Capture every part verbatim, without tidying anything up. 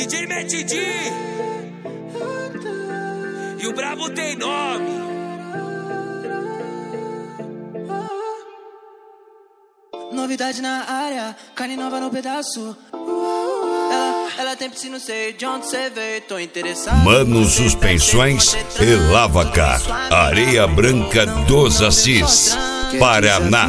D J Matt D e o brabo tem nome. Novidade na área, carne nova no pedaço. Ela, ela tem piscina, não sei de onde cê veio, tô interessado. Mano Suspensões e Lavacar, Areia Branca dos Assis, Paraná.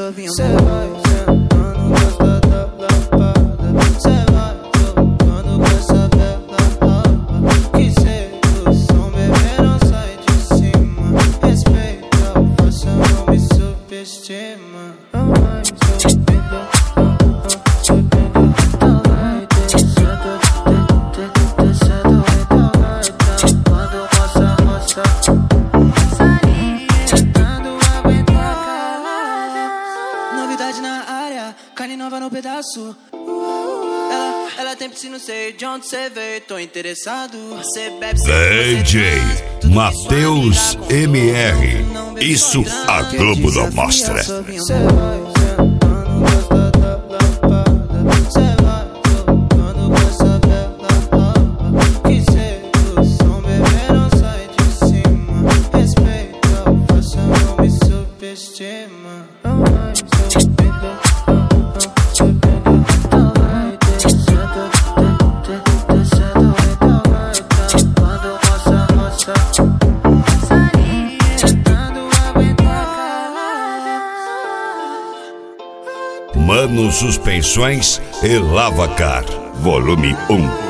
Novidade na área, carne nova no pedaço. Ela, ela tem piscina, não sei de onde cê veio, tô interessado. Cê bebe, cê D J Matheus M R, isso a Globo não mostra. Mano Suspensões e Lavacar, volume um.